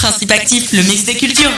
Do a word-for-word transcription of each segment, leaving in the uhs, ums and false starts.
Principe Actif, le mix des cultures.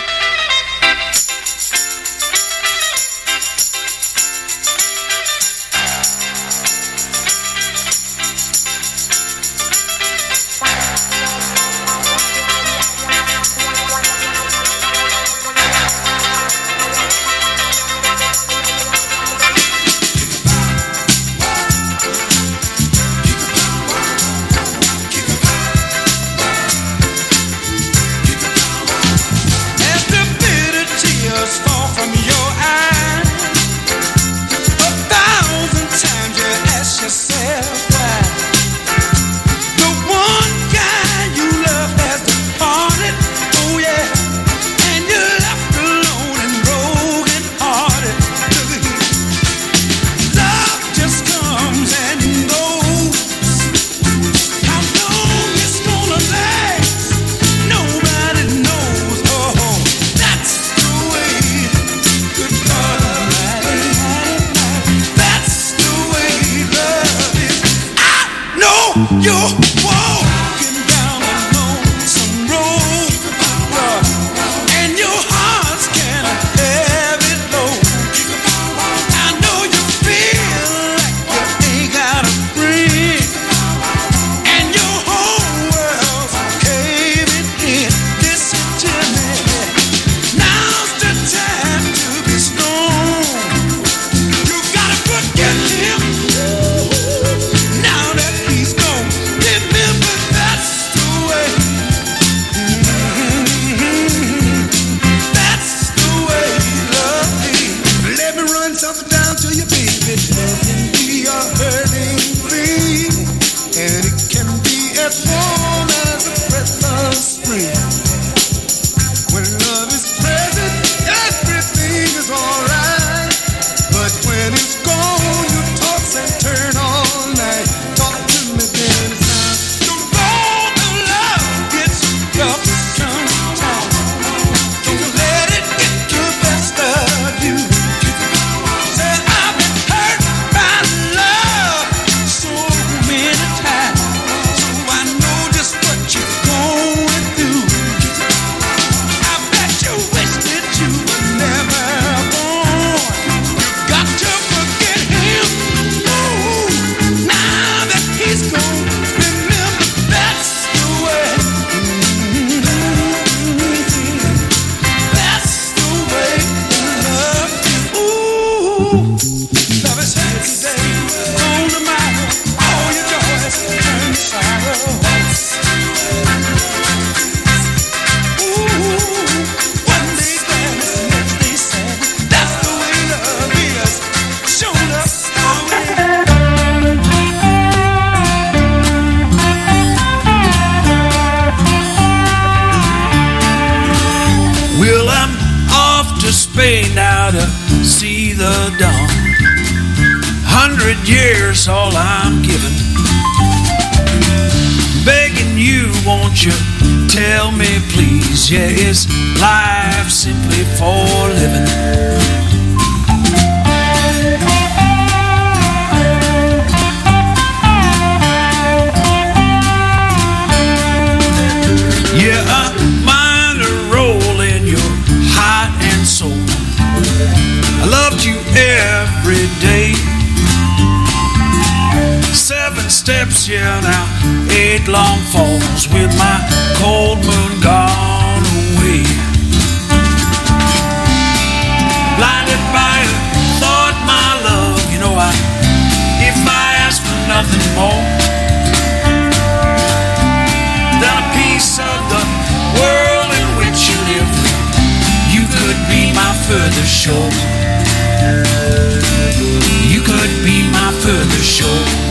Years all I'm given, begging you, won't you tell me please? Yeah, is life simply for living? Yeah, a minor role in your heart and soul. I loved you every day. Seven steps, yeah, now eight long falls with my cold moon gone away. Blinded by a thought, my love, you know I, if I ask for nothing more than a piece of the world in which you live, you could be my further shore. You could be my further shore.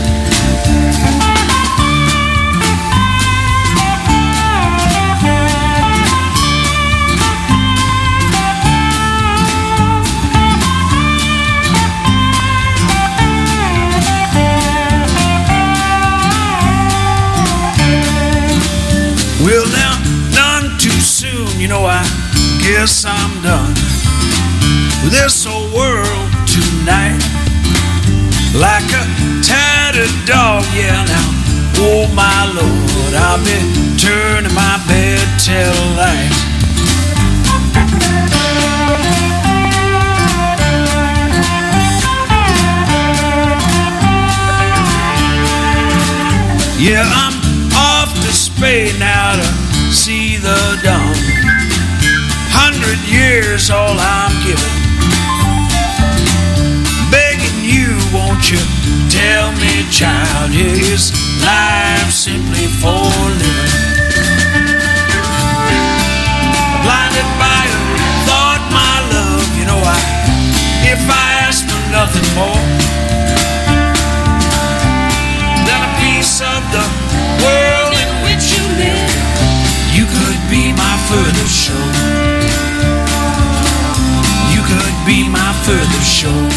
Well, now, none too soon, you know, I guess I'm done with this old world tonight. Like a tattered dog, yeah, now, oh my Lord, I'll be turning my bed till light. see the dawn. Hundred years all I'm given, begging you, won't you tell me, child, is life simply for living? Blinded by a thought, my love, you know I, if I ask for nothing more than a piece of the world in which you live, you could be my further shore. You could be my further shore.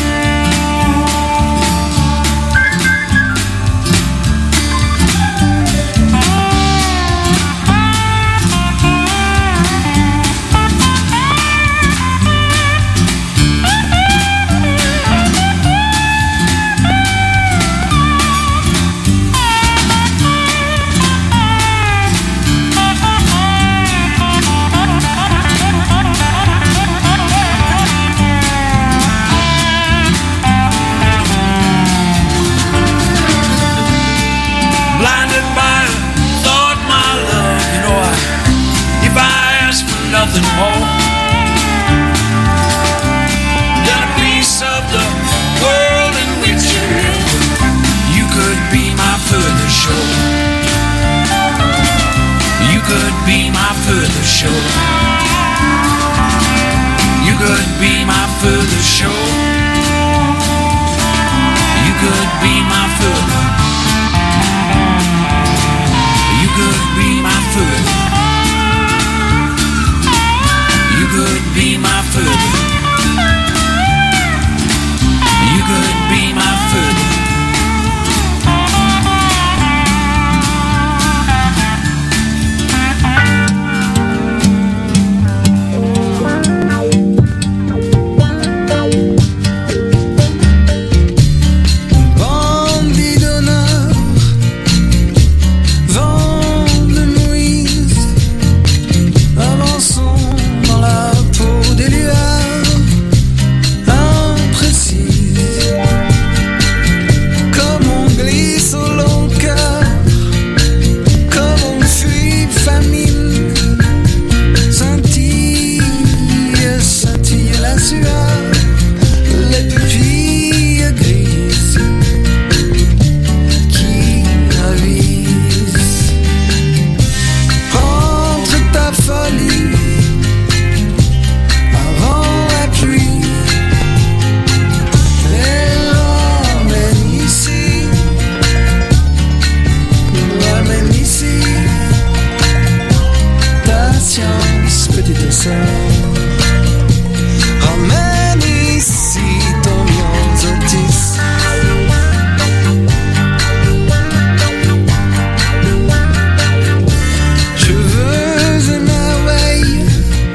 Nothing more than a piece of the world in which you live. You could be my further shore. You could be my further shore. You could be my further shore. You could be my further. You could be my further. You could be my further. You could be my further. Bandit d'honneur, vent de Moïse, avançons dans la peau des lueurs imprécises, comme on glisse au long cœur, comme on fuit famine, scintille, scintille la sueur, les pupilles grises qui avisent entre ta folie avant la pluie. Elle l'emmène ici, l'emmène ici, ta science, petite sœur. Emmène ici ton myosotis. Je veux une merveille,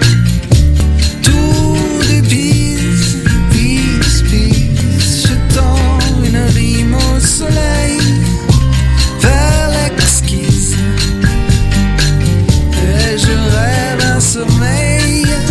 tout dépise, pisse, pisse. Je tends une rime au soleil, vers l'exquise. Et je rêve un sommeil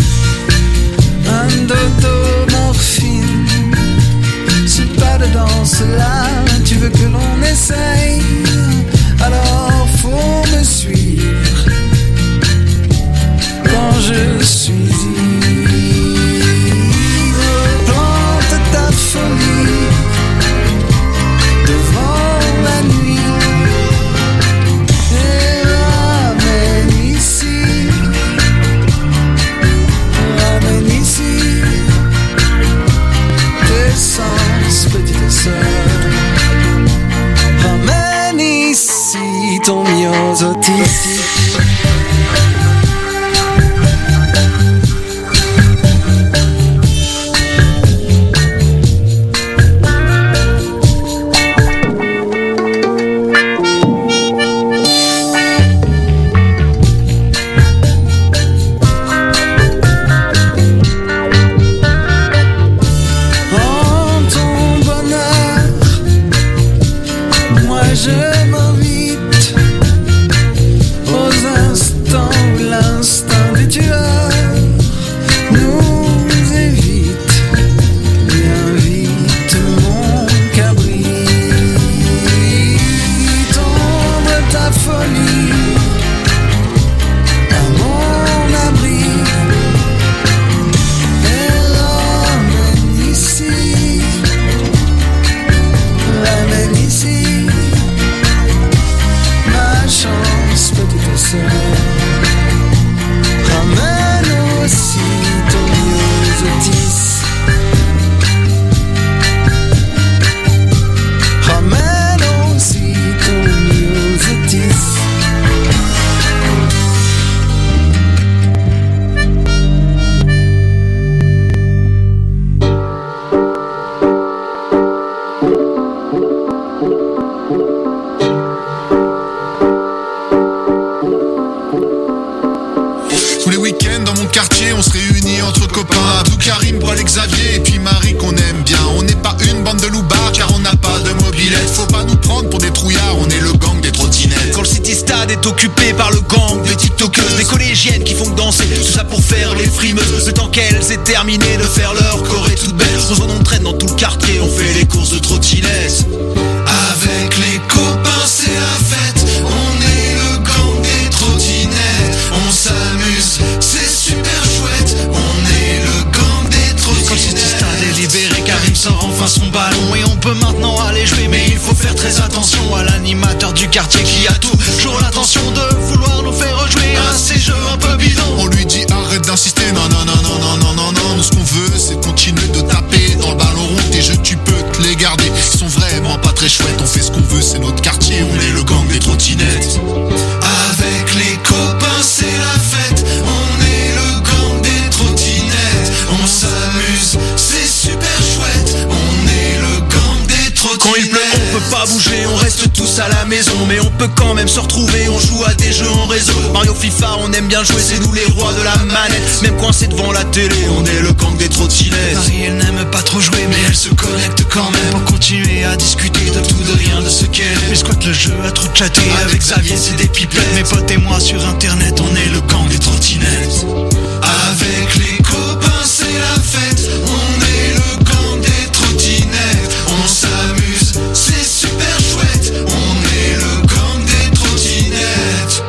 week-end dans mon quartier, on se réunit entre copains. Abdou, Karim, Paul et Xavier, et puis Marie qu'on aime bien. On n'est pas une bande de loupards car on n'a pas de mobilette. Faut pas nous prendre pour des trouillards, on est le gang des trottinettes. Quand le City Stade est occupé par le gang des tiktokeuses, des collégiennes qui font danser, tout ça pour faire les frimeuses. Le temps qu'elles aient terminé de faire leur choré toute belle, on s'en entraîne dans tout le quartier, on fait les courses de trottinettes. Avec les copains c'est la fête, on est le gang des trottinettes. On s'amuse, c'est super chouette, on est le gang des trottinettes. Quand le City Stade est libéré, Karim sort enfin son ballon et on peut maintenant aller jouer. Mais il faut faire très attention à l'animateur du quartier qui a toujours l'intention de vouloir nous faire rejouer à ces jeux un peu bidons. On lui dit arrête d'insister, non non non non non non non non. Nous ce qu'on veut c'est continuer de taper dans le ballon rond. Tes jeux tu peux te les garder, ils sont vraiment pas très chouettes. On fait ce qu'on veut, c'est notre quartier, on est le gang des trottinettes. Avec les copains c'est la fête, on est le gang des trottinettes. On s'amuse, c'est super chouette, on est le gang des trottinettes. Quand il pleut on peut pas bouger, on reste tous à la maison, mais on peut quand même se retrouver, on joue à des jeux en réseau. Mario, FIFA, on aime bien jouer, c'est nous les rois de la manette. Même coincé devant la télé, on est le gang des trottinettes. Marie elle n'aime pas trop jouer, mais elle se connecte quand même pour continuer à discuter de tout, de rien, de ce qu'elle aime. Elle squatte le jeu à trop chatter, avec Xavier c'est des pipettes. Mes potes et moi sur internet, on est le gang des trottinettes. Avec les copains c'est la fête, on est le gang des trottinettes. On s'amuse, c'est super chouette, on est le gang des trottinettes.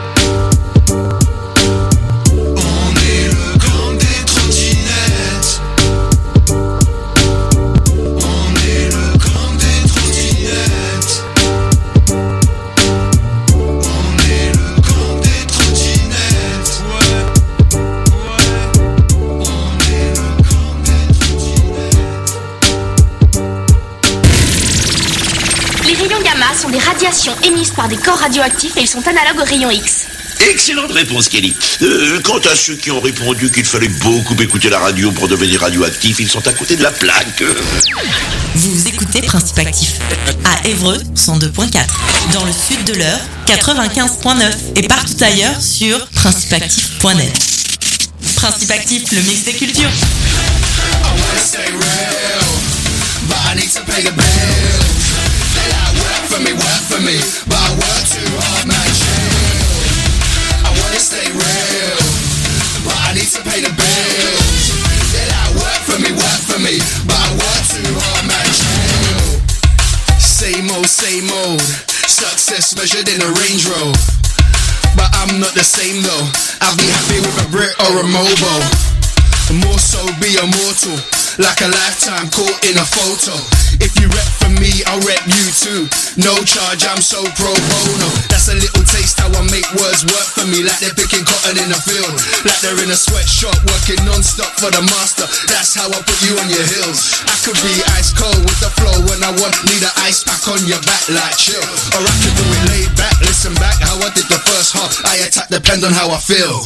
On est le gang des trottinettes. On est le gang des trottinettes. On est le gang des trottinettes. Ouais, ouais. On est le gang des trottinettes. Les rayons gamma sont des radiations émises par des corps radioactifs et ils sont analogues aux rayons X. Excellente réponse, Kelly. Euh, quant à ceux qui ont répondu qu'il fallait beaucoup écouter la radio pour devenir radioactif, ils sont à côté de la plaque. Vous écoutez Principe Actif à Évreux cent deux point quatre, dans le sud de l'Eure quatre-vingt-quinze point neuf et partout ailleurs sur principe actif point net. Principe Actif, le mix des cultures. I wanna stay real, but I need to pay the bills. They like work for me, work for me, but I work too hard, man, chill. I wanna stay real, but I need to pay the bills. They like work for me, work for me, but I work too hard, man, chill. Same old, same old, success measured in a Range Rover. But I'm not the same though, I'll be happy with a Brit or a Mobo. More so be immortal, like a lifetime caught in a photo. If you rep for me, I'll rep you too. No charge, I'm so pro bono. That's a little taste how I make words work for me, like they're picking cotton in a field, like they're in a sweatshop working non-stop for the master. That's how I put you on your heels. I could be ice cold with the flow when I want, need an ice pack on your back like chill. Or I could do it laid back, listen back how I did the first half. I attack, depend on how I feel.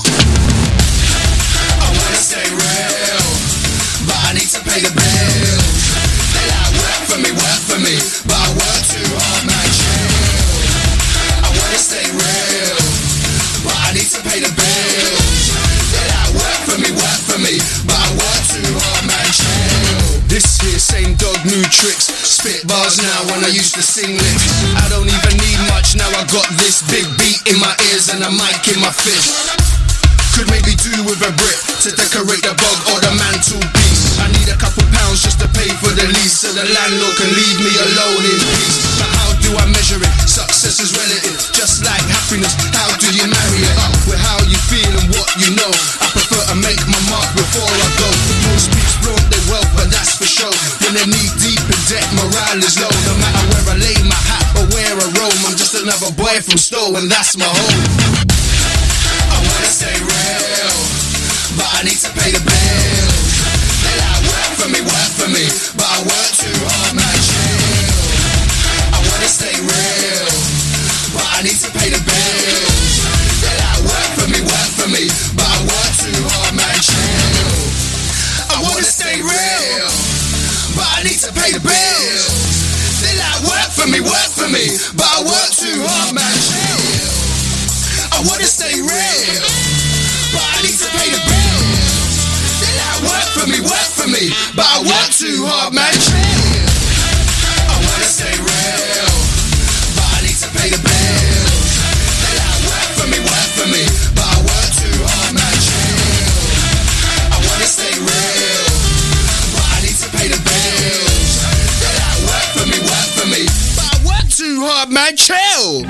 I wanna stay real, but I need to pay the bills. They like work for me, work for me, but I work too hard, man, chill. I wanna stay real, but I need to pay the bills. They like work for me, work for me, but I work too hard, man, chill. This here, same dog, new tricks. Spit bars now when I used to sing lyrics. I don't even need much, now I got this big beat in my ears and a mic in my fist. Could maybe do with a brick to decorate the bog or the mantelpiece. I need a couple pounds just to pay for the lease, so the landlord can leave me alone in peace. But how do I measure it? Success is relative, just like happiness. How do you marry it up with how you feel and what you know? I prefer to make my mark before I go. Most people flaunt their wealth, but that's for show. When they're knee deep in debt, morale is low. No matter where I lay my hat or where I roam, I'm just another boy from Stowe and that's my home. I wanna stay real, but I need to pay the bills. They like work for me, work for me, but I work too hard, man, chill. I wanna stay real, but I need to pay the bills. They like work for me, work for me, but I work too hard, man, chill. I wanna stay real, but I need to pay the bills. They like work for me, work for me, but I work too hard, man, chill. I wanna stay real, but I need to pay the bills. but I work too hard, man. Chill. I wanna stay real, but I need to pay the bills. They like work for me, work for me, but I work too hard, man. Chill. I wanna stay real, but I need to pay the bills. They like work for me, work for me, but I work too hard, man. Chill.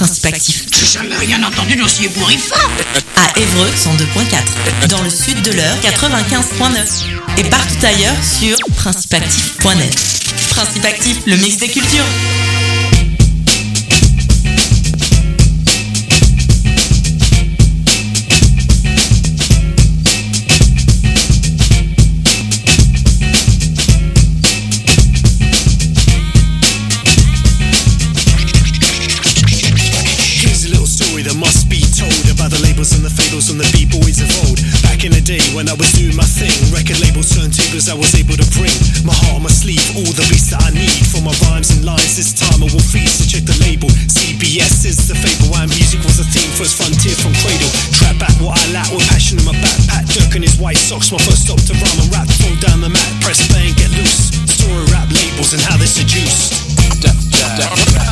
Principe Actif. J'ai jamais rien entendu d'aussi ébouriffant. À Évreux cent deux point quatre. Dans le sud de l'Eure quatre-vingt-quinze point neuf. Et partout ailleurs sur principe actif point net. Principe Actif, le mix des cultures. And the fables from the b-boys of old. Back in the day when I was doing my thing, record labels, turntables I was able to bring. My heart on my sleeve, all the beats that I need for my rhymes and lines. This time I will feast, so check the label. C B S is the fable, and music was a theme. First frontier from cradle. Trap back what I lack with passion in my backpack. Dirk and his white socks, my first stop to rhyme and rap. Throw down the mat, press play and get loose. Story rap labels and how they seduced. Def Jam.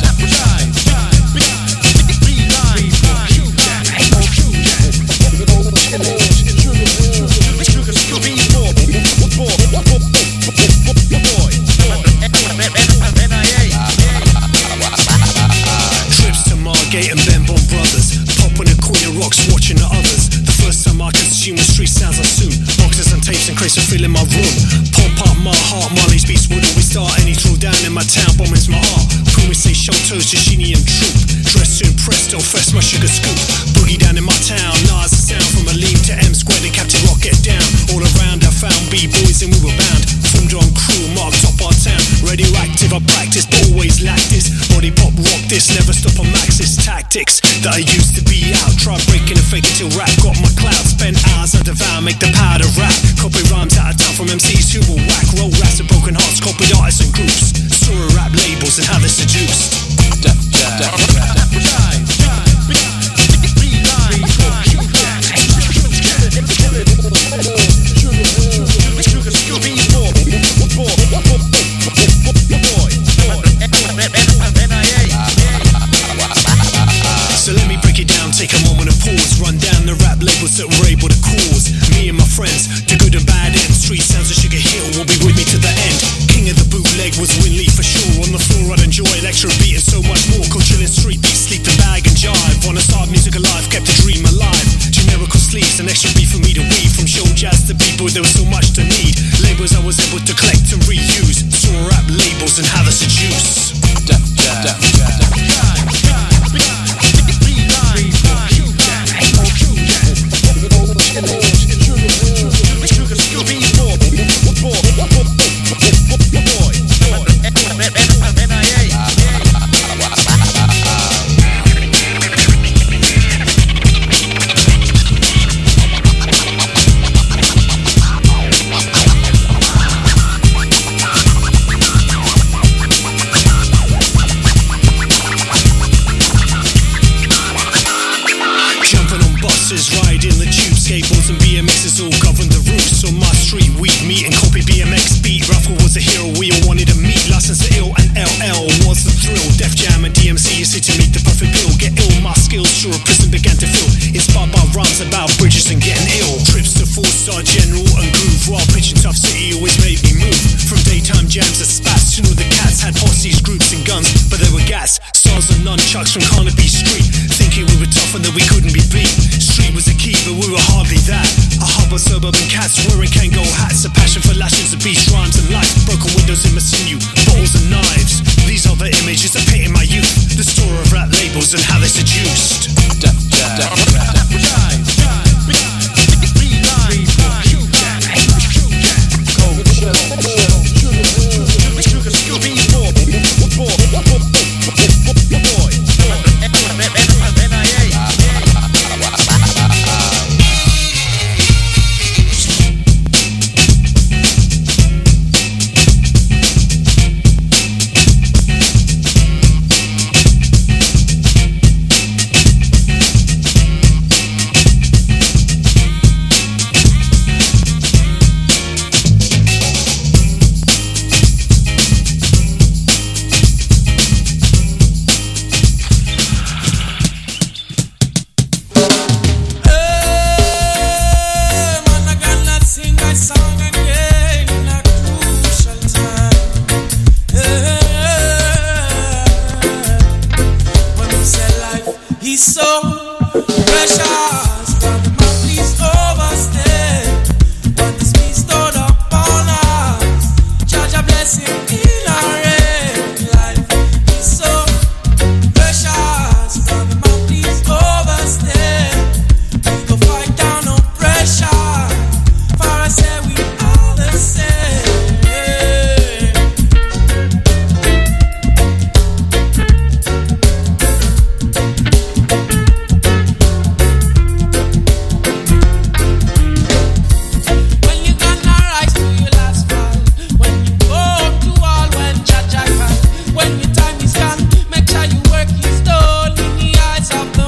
Trips to Margate and Ben Bon Brothers, popping a queen of rocks, watching the others. The first time I consumed the street sounds I soon. Boxes and tapes and crates are filling my room. Pump up my heart, Marley's beats would always start. Any throw down in my town, bombing's my art. When we say show toes, Gini and Troop. Dressed to impress, don't fess my sugar scoop. Boogie down in my town, Nas the sound from Aleem to M Squared and Captain Rock get down. All around I found B-boys and we were bound. Formed on crew, marked up our town. Radioactive, I practice, but always lack this. Body pop rock this, never stop on Max's tactics. That I used to be out, try breaking and faking till rap got my clout. Spent hours I devour, make the power to rap. Copy rhymes out of town from M Cs who will whack. Roll raps and broken hearts, copied artists and groups. Story rap labels and how they're seduced. Def Jam. Def Jam. So let me break it down, take a moment of pause. Run down the rap labels that we're able to cause. Me and my friends, the good and bad end. Street sounds of Sugar Hill will be with me to the end. King of the bootleg was Winley for sure. On the floor I'd enjoy electro beat and so much more. Cold chillin' street beats, sleep the bag and jive. Wanna start music alive, kept the dream alive. Generical sleeves, an extra beat for me to weave. From show jazz to b-boy, there was so much to need. Labels I was able to collect and reuse. Saw rap labels and how they seduce. Def Jam. Def Jam. Riding the tube, skateboards and B M Xs all govern the routes. On my street we'd meet and copy B M X beat. Ruffle was a hero we all wanted to meet. License to ill and L L was the thrill. Def Jam and D M C, you see to meet the perfect bill. Get ill, my skills sure a prison began to fill. Inspired by rhymes about bridges and getting ill. Trips to four-star general and groove. While pitching tough city always made me move. From daytime jams to spats, you know the cats had posses, groups and guns, but they were gas. Stars and nunchucks from Carnaby Street. Thinking we were tougher than we couldn't be beat. Street was the key, but we were hardly that. A hub of suburban cats wearing Kango hats. A passion for lashes of beast rhymes and life. Broken windows in my sinew, bottles and knives. These are the images that paint in my youth. The story of rap labels and how they seduced. Def Jam. Def Jam.